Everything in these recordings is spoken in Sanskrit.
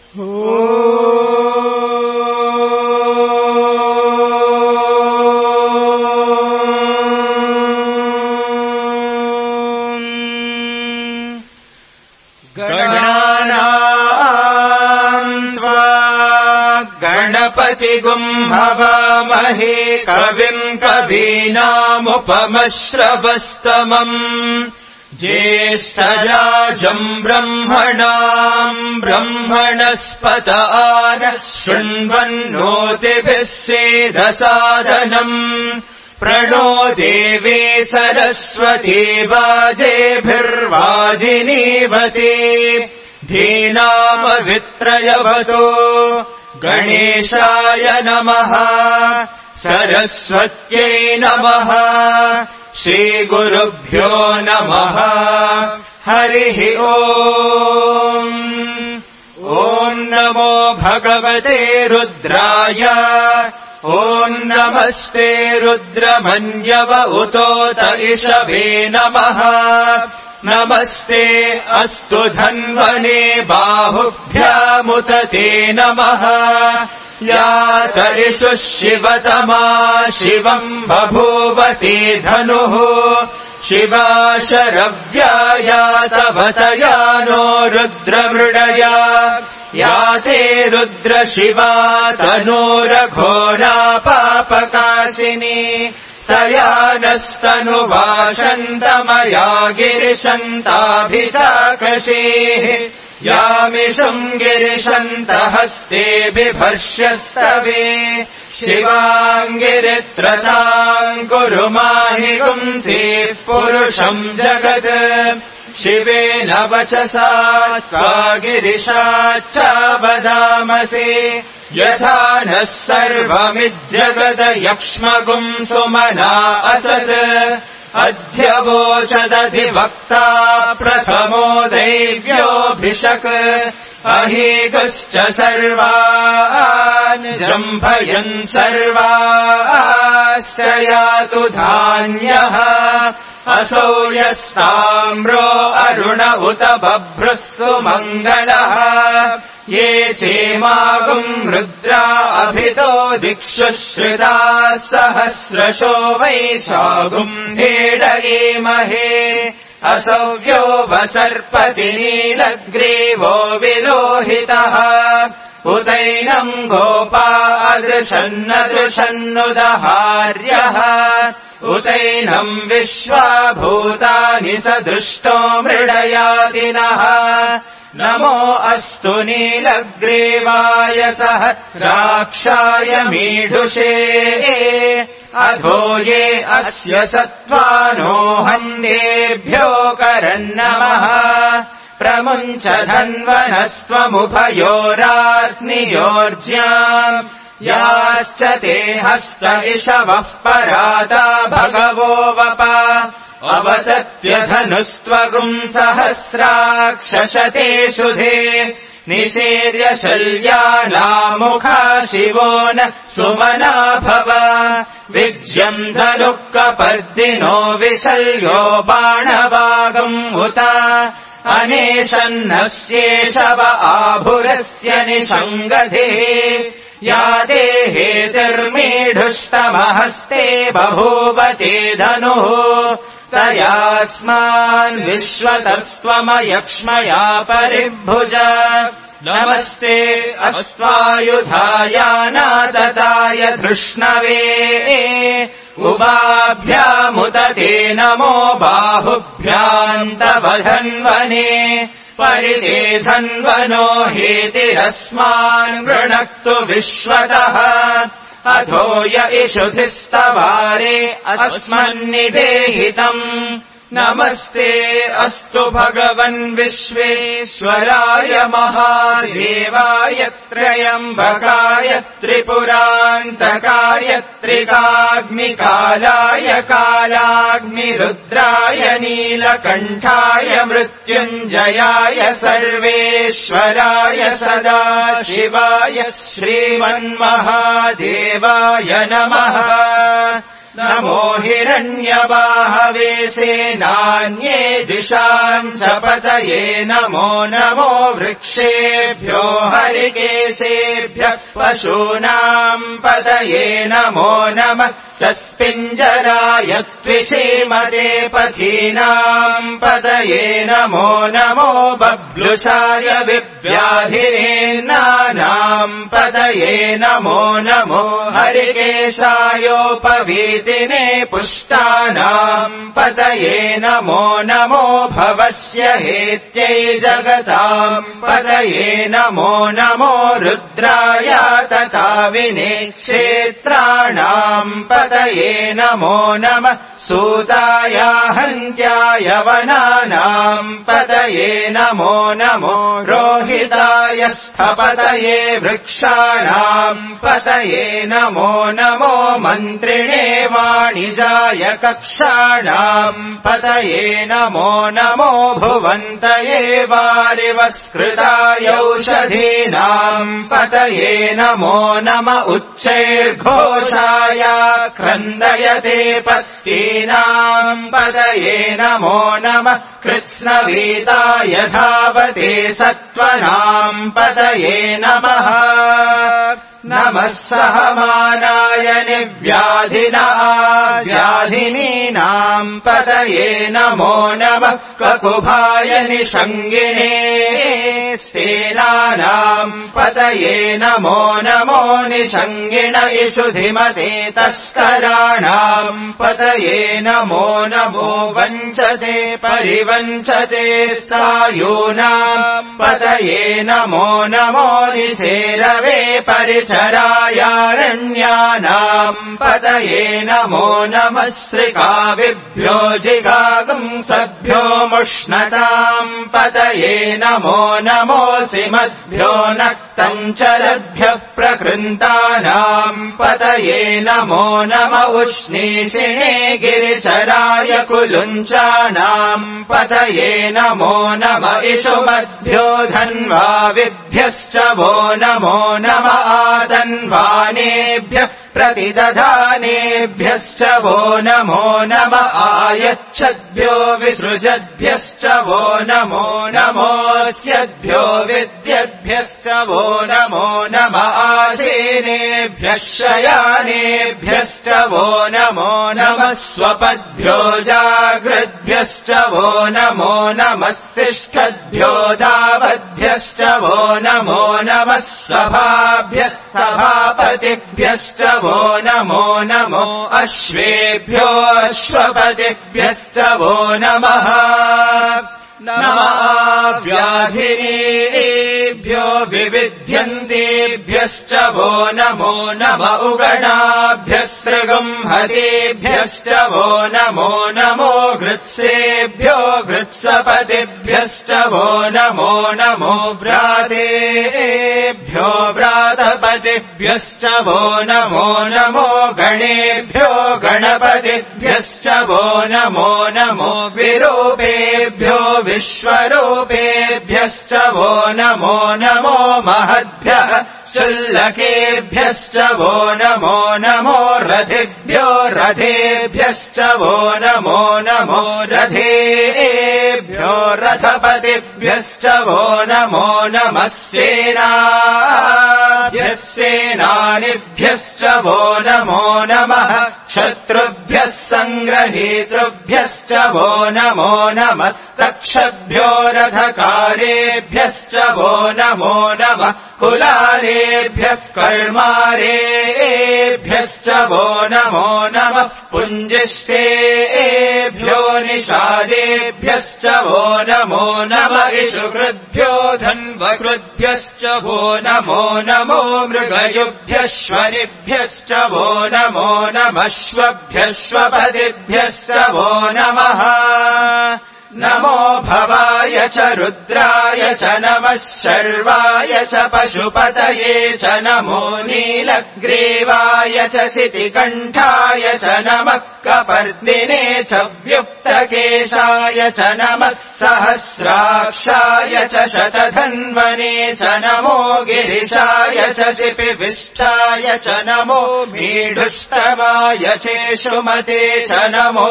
गणपतिगुम् हवामहे कविम् कवीनामुपमश्रवस्तमम् ज्येष्ठराजम् ब्रह्मणाम् ब्रह्मणस्पत आनः शृण्वन्नोतिभिः सेदसादनम् प्रणो देवी सरस्वती वाजेभिर्वाजिनीवते धीनामवित्रयवतो गणेशाय नमः सरस्वत्यै नमः श्रीगुरुभ्यो नमः हरिः ओम् ॐ नमो भगवते रुद्राय ॐ नमस्ते रुद्रमन्यव उतोत इषवे नमः नमस्ते अस्तु धन्वने बाहुभ्यामुत ते नमः यातरिषु शिवतमा शिवम् बभूवते धनुः शिवा शरव्यायातवतया नो रुद्रमृडया याते रुद्रशिवा तनोरघोरा पापकाशिनी तया नस्तनुवाशन्तमया गिरिशन्ताभिचाकशेः यामिषम् गिरिशन्तहस्ते बिभर्ष्यस्तवे शिवाङ्गिरित्रताम् कुरु माहि गुंसे पुरुषम् जगत् शिवेन वचसा त्वा गिरिशाच्चावदामसे यथा नः सर्वमिज्जगदयक्ष्मगुम् सुमना असत् अध्यवोचदधिवक्ता प्रथमो दैव्योऽभिषक् अहेगश्च सर्वान् जम्भयन् सर्वाश्च यातु धान्यः असौ यस्ताम्रो अरुण उत बभ्रुः सुमङ्गलः ये चेमागुम् रुद्रा अभितो दिक्षु श्रिताः सहस्रशो वैशागुम् भेडयेमहे असव्यो वसर्पति नीलग्रीवो विलोहितः उतैनम् गोपा अदृशन्नदृशन्नुदहार्यः उतैनम् विश्वाभूतानि सदृष्टो मृडयातिनः नमो अस्तु नीलग्रीवाय सहस्राक्षाय मीढुषे अधो ये अस्य सत्त्वानोऽहन्येभ्यो करन्नमः प्रमुञ्च धन्वनस्त्वमुभयोराग्नियोर्ज्याम् याश्च ते हस्त इषवः पराता भगवो वप अवतत्यधनुस्त्वगुम् सहस्राक्षशते शुधे निषेर्य शल्यानामुखा शिवो नः सुमना भव विज्यम् धनुः कपर्दिनो विशल्यो बाणवागम् उत अनेशन्नस्येषव आभुरस्य निषङ्गधिः या देहेतिर्मीढुष्टमहस्ते बभूवते धनुः तयास्मान् विश्वतस्त्वमयक्ष्मया परिभुज नमस्ते अस्त्वायुधायानातताय धृष्णवे उभाभ्यामुत ते नमो बाहुभ्याम् तव धन्वने परिते धन्वनो हेतिरस्मान् वृणक्तु विश्वतः अधो य इषुधिस्तवारे अस्मन्निदेहितम् नमस्ते अस्तु भगवन् विश्वेश्वराय महादेवाय त्र्यम्बकाय त्रिपुरान्तकाय त्रिकाग्निकालाय कालाग्निरुद्राय नीलकण्ठाय मृत्युञ्जयाय सर्वेश्वराय सदाशिवाय श्रीमन्महादेवाय नमः नमो हिरण्यबाहवे सेनान्ये दिशाम् च पतये नमो नमो वृक्षेभ्यो हरिकेशेभ्यः पशूनाम् पतये नमो नमः सस्पिञ्जराय त्विषेमते पथीनाम् पतये नमो नमो बब्लुषाय विव्याधिनेन्नानाम् पतये नमो नमो हरिकेशायोपवीतिने पुष्टानाम् पतये नमो नमो भवस्य हेत्यै जगताम् पतये नमो नमो रुद्राय तताविने क्षेत्राणाम् पतये नमो नमः सूताय हन्त्याय वनानाम् पतये नमो नमो रोहिताय स्थपतये वृक्षाणाम् पतये नमो नमो मन्त्रिणे वाणिजाय कक्षाणाम् पतये नमो नमो भुवन्तये वारिवस्कृताय औषधीनाम् पतये नमो नम उच्चैर्घोषाय क्रन्दयते पत्तीनाम् पतये नमो नमः कृत्स्नवीताय धावते सत्त्वनाम् पतये नमः नमः सहमानाय निव्याधिनः व्याधिनीनाम् पतये नमो नमः ककुभाय निषङ्गिणे सेनानाम् पतये नमो नमो निषङ्गिण इषुधिमते तस्कराणाम् पतये नमो नमो वञ्चते परिवञ्चते स्थायूनाम् पतये नमो नमो निशेरवे परिचरायारण्यानाम् पतये नमो नमः श्रिकाविभ्यो जिगागुंसभ्यो मुष्णताम् पतये नमो नमोऽसिमद्भ्यो नक्तम् चरद्भ्यः प्रकृन्तानाम् पतये नमो नम उष्णीषिणे गिरिचराय कुलुञ्चानाम् पतये नमो नम इषुमद्भ्यो धन्वाविभ्यश्च वो नमो नम आतन्वानेभ्यः प्रतिदधानेभ्यश्च वो नमो नम आयच्छद्भ्यो विसृजद्भ्यश्च वो नमो नमोऽस्यद्भ्यो विद्यद्भ्यश्च वो नमो नम आसीनेभ्यः शयानेभ्यश्च वो नमो नमः स्वपद्भ्यो जाग्रद्भ्यश्च वो नमो नमस्तिष्ठद्भ्यो धावद्भ्यश्च वो नमो नमः सभाभ्यः सभापतिभ्यश्च वो नमो नमो अश्वेभ्यो अश्वपतिभ्यश्च वो नमः नमः व्याधिनीभ्यो विविध्यन्तेभ्यश्च वो नमो नम उगणाभ्यः सृगंहतेभ्यश्च वो नमो नमो घृत्सेभ्यो घृत्सपतिभ्यश्च वो नमो नमो व्रातेभ्यो व्रातपतिभ्यश्च वो नमो नमो गणेभ्यो गणपतिभ्यश्च वो नमो नमो विरूपेभ्यो विश्वरूपेभ्यश्च वो नमो नमो महद्भ्यः शुल्लकेभ्यश्च वो नमो नमो रथिभ्यो रथेभ्यश्च वो नमो नमो रथेभ्यो रथपतिभ्यश्च वो नमो नमः सेनाभ्यः सेनानिभ्यश्च वो नमो नमः शत्रुभ्यः सङ्ग्रहीतृभ्यश्च वो नमो नमः तक्षभ्यो रथकारेभ्यश्च वो नमो नमः कुलारेभ्यः कर्मारेभ्यश्च वो नमो नमः पुञ्जिष्ठेभ्यो निषादेभ्यश्च वो नमो नमः इषुकृद्भ्यो धन्वकृद्भ्यश्च वो नमो नमो मृगयुभ्यश्वरिभ्यश्च वो नमो नमः श्वभ्यश्वपतिभ्यश्च वो नमः नमो भवाय च रुद्राय च नमः शर्वाय च पशुपतये च नमो नीलग्रीवाय च शितिकण्ठाय च नमः कपर्दिने च व्युक्तकेशाय च नमः सहस्राक्षाय च शतधन्वने च नमो गिरिशाय च शिपिविष्टाय च नमो मीढुष्टमाय चेषुमते च नमो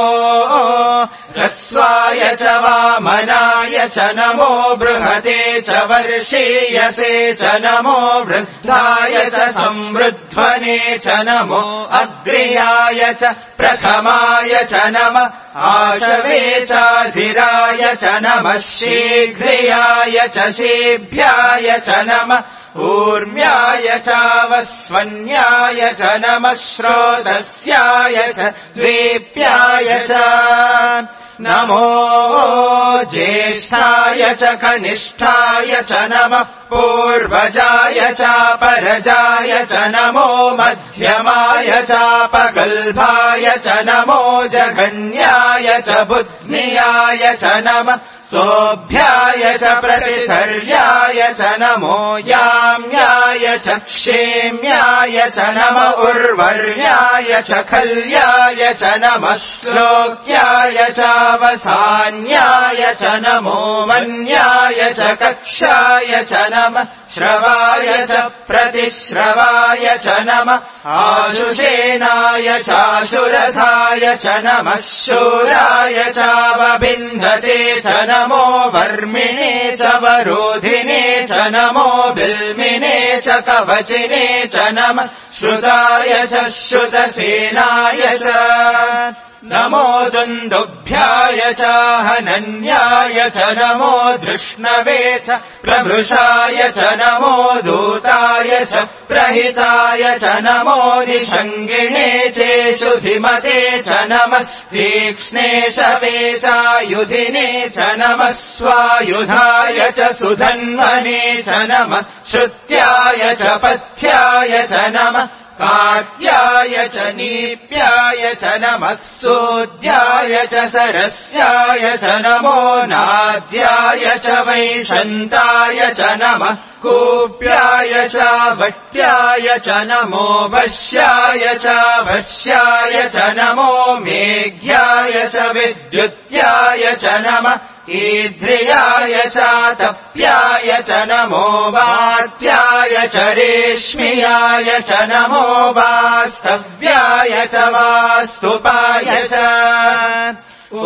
ह्रस्वाय च वामनाय च नमो बृहते च वर्षीयसे च नमो वृद्धाय च समृध्वने च नमो अग्र्याय च प्रथमाय च नमः आशवे चाजिराय च नमः शीघ्रियाय च शीभ्याय च नमः ऊर्म्याय चावस्वन्याय च नमः श्रोतस्याय च द्वीप्याय च नमो ज्येष्ठाय च कनिष्ठाय च नमः पूर्वजाय चापरजाय च नमो मध्यमाय चापगल्भाय च नमो जघन्याय च बुद्ध्याय च नमः सोऽभ्याय च प्रतिसर्याय च नमो याम्याय च क्षेम्याय च नम उर्वर्याय च खल्याय च नमः श्लोक्याय चावसान्याय च नमो वन्याय च कक्षाय च नमः श्रवाय च प्रतिश्रवाय च नमः आशुषेनाय चाशुरथाय च नमः शूराय चावबिन्धते च नमो वर्मिणे च वरोधिने च नमो बिल्मिने च कवचिने च नमः श्रुताय च श्रुतसेनाय च नमो दुन्दुभ्याय च हनन्याय च नमो धृष्णवे च प्रभृशाय च नमो दूताय च प्रहिताय च नमो निषङ्गिणे चेषुधिमते च नमः तीक्ष्णे शवे चायुधिने च नमः स्वायुधाय च सुधन्वने च नमः श्रुत्याय च पथ्याय च नमः काट्याय च नीप्याय च नमः सोऽध्याय च सरस्याय च नमो नाद्याय च वैशन्ताय च नमः कूप्याय च वट्याय च नमो वश्याय च वश्याय च नमो मेघ्याय च विद्युत्याय च नमः ईध्रियाय च तप्याय च नमो वात्याय च रेश्मियाय च नमो वास्तव्याय च वास्तुपाय च ॐ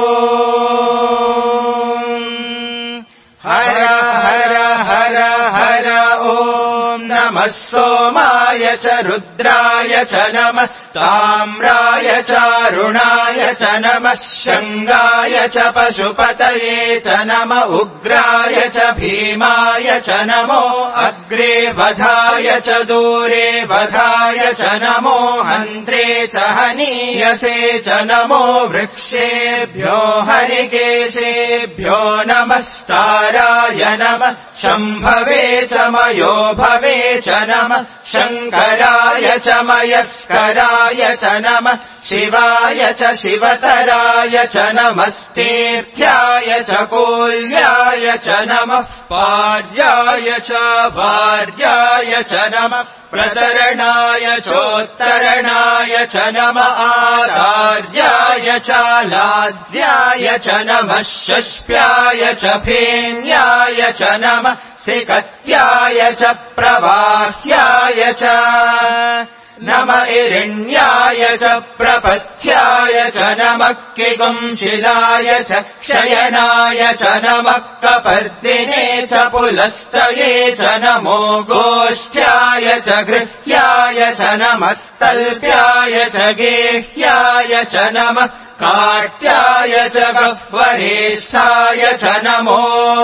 हर हर हर हर ॐ नमः सोमाय च रुद्राय च नमः ताम्राय चारुणाय च नमः शङ्गाय च पशुपतये च नम उग्राय च भीमाय च नमो अग्रे वधाय च दूरे वधाय च नमो हन्त्रे च हनीयसे च नमो वृक्षेभ्यो हरिकेशेभ्यो नमस्ताराय नमः शम्भवे च मयो भवे च नमः शङ्कराय च मयस्कराय च नमः शिवाय च शिवतराय च नमस्तीर्थ्याय च कोल्याय च नमः पार्याय च वार्याय च नमः प्रतरणाय चोत्तरणाय च नमः आधार्याय च लाद्याय च नमः शष्प्याय च फेन्याय च नमः सिकत्याय च प्रवाह्याय च नम इरण्याय च प्रपथ्याय च नमः किगुंशिलाय च क्षयनाय च नमः कपर्दिने च पुलस्तये च नमो गोष्ठ्याय च गृह्याय च नमस्तल्प्याय च गेह्याय च नमः काट्याय च गह्वरेष्ठाय च नमो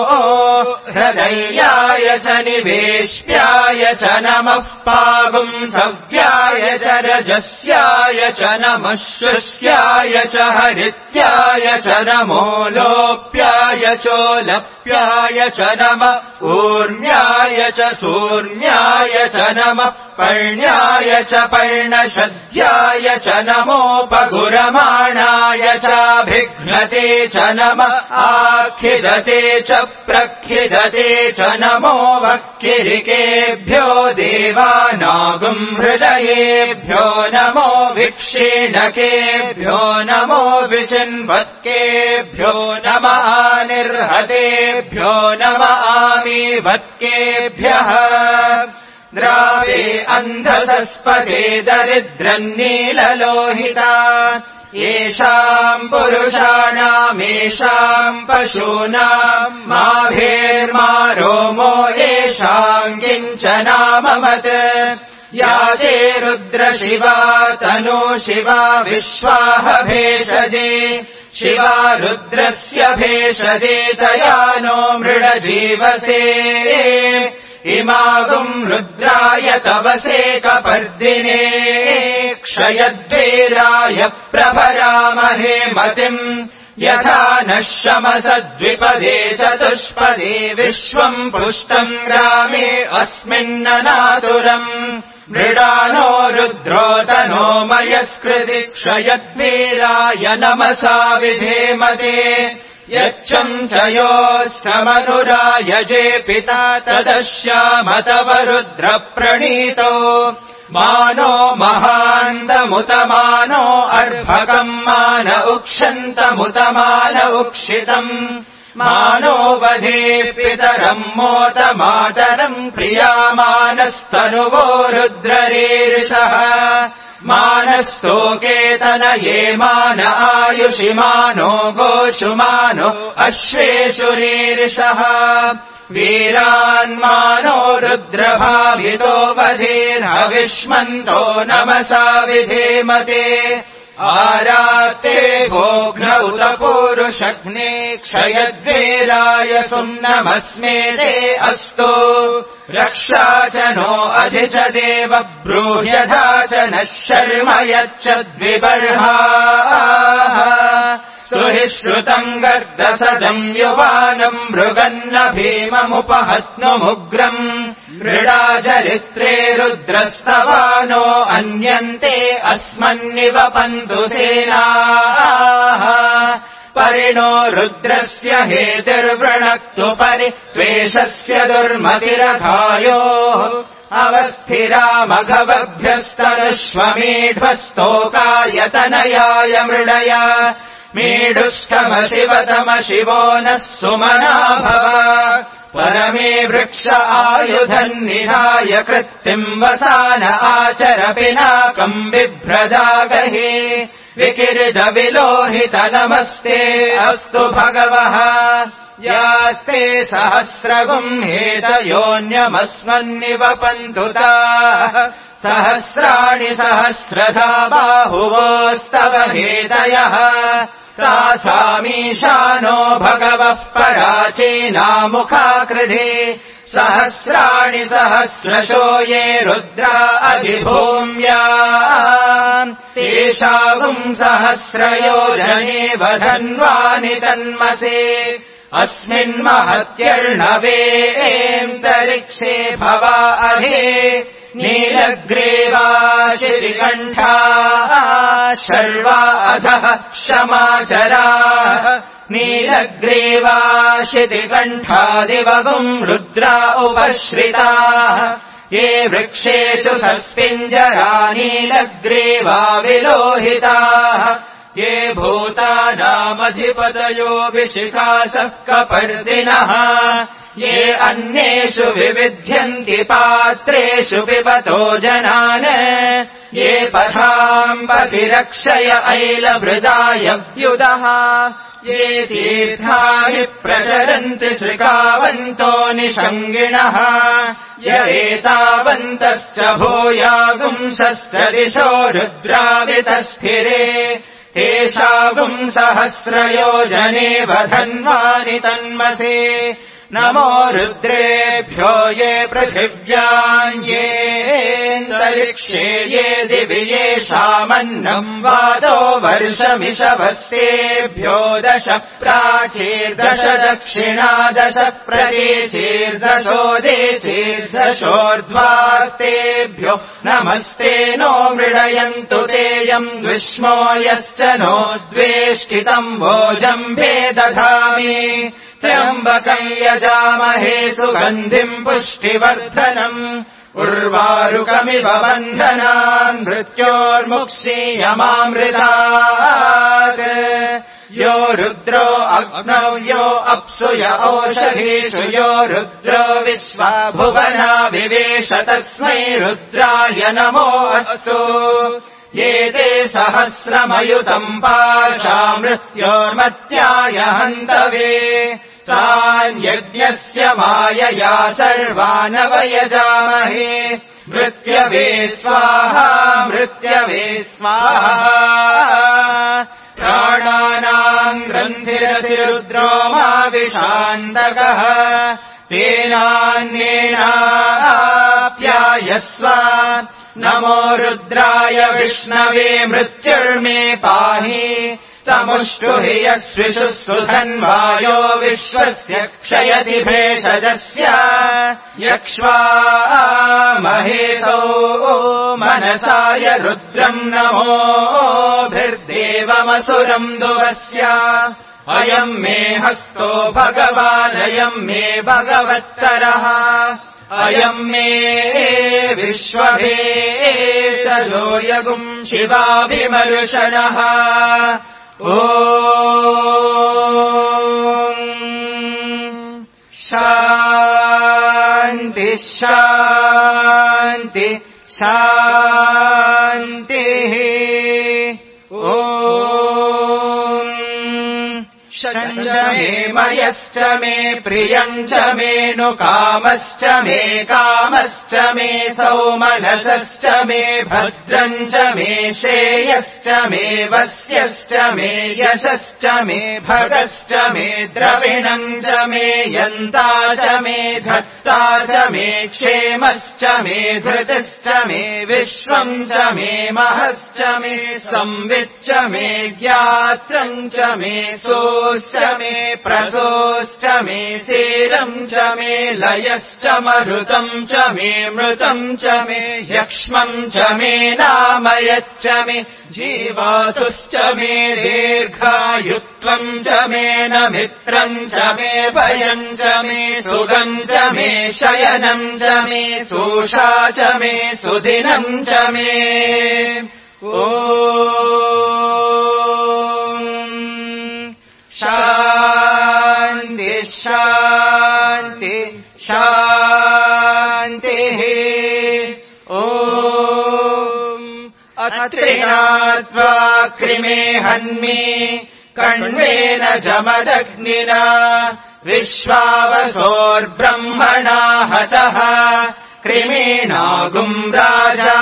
हृदयाय च निवेश्याय च नमः पागुंसव्याय च रजस्याय च नमः शुष्याय च हरित्याय च नमो लोप्याय चोलप्याय च नमः ऊर्म्याय च सूर्म्याय च नमः पर्ण्याय च पर्णशद्याय च नमोपगुरमाणाय क्षमाय चाभिघ्नते च नमः आखिदते च प्रखिदते च नमो वक्किरिकेभ्यो देवानागुम् हृदयेभ्यो नमो विक्षेणकेभ्यो नमो विचिन्वत्केभ्यो नमः निर्हतेभ्यो नमः आमीवत्केभ्यः द्रावे अन्धतस्पदे दरिद्रन्नीललोहिता येषाम् पुरुषाणामेषाम् पशूनाम् माभेर्मा रोमो येषाम् किञ्चनाममत् या ते रुद्रशिवा तनो शिवा विश्वाह भेषजे शिवा रुद्रस्य भेषजे तया नो मृडजीवसे इमागुम् रुद्राय तवसे कपर्दिने क्षयद्वीराय प्रभरामहे मतिम् यथा नः शमसद्विपदे चतुष्पदे विश्वम् पुष्टम् ग्रामे अस्मिन्ननातुरम् मृडानो रुद्रोतनो मयस्कृति क्षयद्वीराय नमसा विधेमते यच्चम् च योऽष्टमनुरायजे पिता तदश्यामतव रुद्रप्रणीतो मानो महान्तमुतमानो अर्भकम् मान उक्षन्तमुतमान उक्षितम् मानो वधे पितरम् मोत मातरम् प्रियामानस्तनुवो रुद्ररीर्षः मानस्तोकेतन ये मान आयुषिमानो गोषुमानो अश्वेषुरीर्षः वीरान्मानो रुद्रभावितो वधेर्हविष्मन्तो नमसा विधेमते आरात्ते भोघ्न उत पूरुषघ्ने क्षयद्वीराय सुम्नमस्मे ते अस्तु रक्षा च नो अधि च देव ब्रूह्यधा च नः शर्म यच्च द्विबर्हाः स्तुहि श्रुतम् गर्दसदम् युवानम् मृगन्न भीममुपहत्नुमुग्रम् मृडाचरित्रे रुद्रस्तवानो अन्यन्ते अस्मन्निवपन्तु सेनाः परिणो रुद्रस्य हेतिर्वृणक्तु परि त्वेषस्य दुर्मतिरघायोः अवस्थिरामघवभ्यस्तनुष्वमेढ्वस्तोकायतनयाय मृडय मेढुष्कमशिवतम शिवो नः सुमना भव परमे वृक्ष आयुधन्निधाय कृत्तिम् वसान आचर पिनाकम् बिभ्रदागहे विकिरिद विलोहित नमस्ते अस्तु भगवः यास्ते सहस्रगुम् हेतयोऽन्यमस्मन्निवपन्तु ताः सहस्राणि सहस्रधा बाहुवोस्तव हेतयः तासामीशानो भगवः पराचीनामुखाकृधे सहस्राणि सहस्रशो ये रुद्रा अधिभूम्या तेषागुम् सहस्रयोजने वधन्वानि तन्मसे अस्मिन्महत्यर्णवेऽन्तरिक्षे भवा अधे नीलग्रीवा शितिकण्ठा शर्वा अधः क्षमाचराः नीलग्रीवा शितिकण्ठादिवगुम् रुद्रा उपश्रिताः ये वृक्षेषु सस्पिञ्जरा नीलग्रीवा विलोहिताः ये भूतानामधिपतयो विशिखासः कपर्दिनः ये अन्येषु विविध्यन्ति पात्रेषु पिबतो जनान् ये पथाम् पतिरक्षय ऐलभृदाय व्युदः ये तीर्थानि प्रचरन्ति श्रिकावन्तो निषङ्गिणः य एतावन्तश्च भूयागुंसश्च दिशो रुद्रावितस्थिरे तेषागुम् सहस्रयोजने वधन्वानि तन्मसे नमो रुद्रेभ्यो ये पृथिव्याम् ये येऽन्तरिक्षे ये दिवि येषामन्नम् वातो वर्षमिषभस्तेभ्यो 10 प्राचीर्दश दक्षिणादश प्रतीचीर्दशोदेचीर्दशोर्ध्वास्तेभ्यो नमस्ते नो मृडयन्तु तेयम् द्विष्मो यश्च नो द्वेष्टितम् भोजम्भे दधामि त्र्यम्बकम् यजामहे सुगन्धिम् पुष्टिवर्धनम् उर्वारुकमिव बन्धनान् मृत्योर्मुक्षीयमामृतात् यो रुद्रो अग्नौ यो अप्सु य ओषधीषु यो रुद्रो विश्वा भुवना विवेश तस्मै रुद्राय नमो अस्तु ये ते सहस्रमयुतम् पाशा मृत्योर्मत्याय हन्तवे तान् यज्ञस्य मायया सर्वानवयजामहे मृत्यवे स्वाहा मृत्यवे स्वाहा प्राणानाम् ग्रन्थिरसि रुद्रो मा विशान्तकः तेनान्येनाप्यायस्व नमो रुद्राय विष्णवे मृत्युर्मे पाहि तमुष्टुहि यस्विषुस्सु धन्वायो विश्वस्य क्षयति भेषजस्य यक्ष्वामहेतो मनसाय रुद्रम् नमोभिर्देवमसुरम् दुवस्य अयम् मे हस्तो भगवानयम् मे भगवत्तरः अयम् मे विश्वभेषजो यगुम् शिवाभिमर्शनः ॐ शान्ति शान्ति शान्तिः ॐ शञ्च मे मयश्च मे प्रियम् च मे नु कामश्च मे कामश्च मे सौमनसश्च मे भद्रम् च मे श्रेयश्च मे वस्यश्च मे यशश्च मे भगश्च मे द्रविणम् च मे यन्ता च मे धत्ता च मे क्षेमश्च मे धृतिश्च मे विश्वम् च मे महश्च मे संविच्च मे ज्ञात्रम् च मे सोश्च मे प्रसोश्च मे चेरम् च मे लयश्च मरुतम् च मे मृतम् च मे यक्ष्मम् च मे नामयच्च मे जीवातुश्च मे दीर्घायुत्वम् च मे न मित्रम् च मे भयम् च मे सुगम् च मे शयनम् च मे सोषा च मे सुदिनम् च मे ॐ शान्ति शान्ति शान्तिः ॐ अत्रिणात्वा कृमे हन्मि कण्वेन जमदग्निना विश्वावसोर्ब्रह्मणा हतः कृमेनागुम् राजा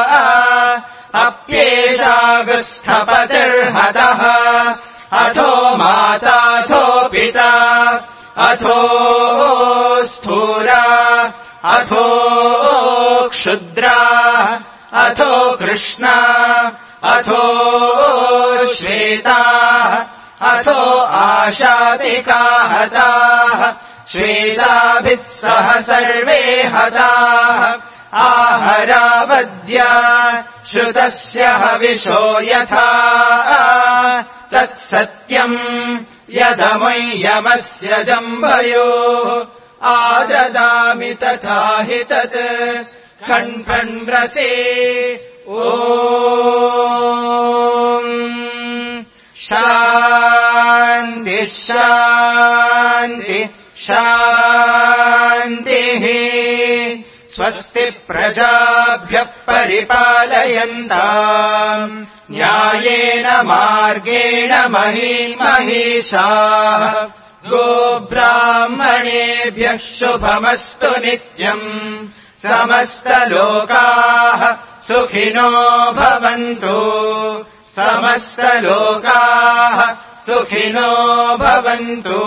अप्येषागुस्थपतिर्हतः अथो माताथो पिता अथो स्थूरा अथो क्षुद्रा अथो कृष्णा अथो श्वेता अथो आशातिका हताः श्वेताभिः सह सर्वे हताः आहरावद्या श्रुतस्य हविषो यथा तत्सत्यम् यदमुय्यमस्य जम्बयोः आददामि तथा हि तत् खण्ड्रसे ॐ शान्ति शान्ति शान्तिः स्वस्ति प्रजाभ्यः परिपालयन्ताम् न्यायेन मार्गेण महीमहीषाः गोब्राह्मणेभ्यः शुभमस्तु नित्यम् समस्तलोकाः सुखिनो भवन्तु समस्तलोकाः सुखिनो भवन्तु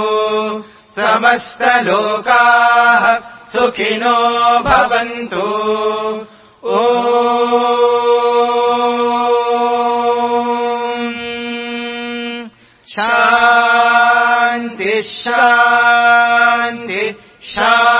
समस्तलोकाः सुखिनो भवन्तु शान्ति शान्ति शान्ति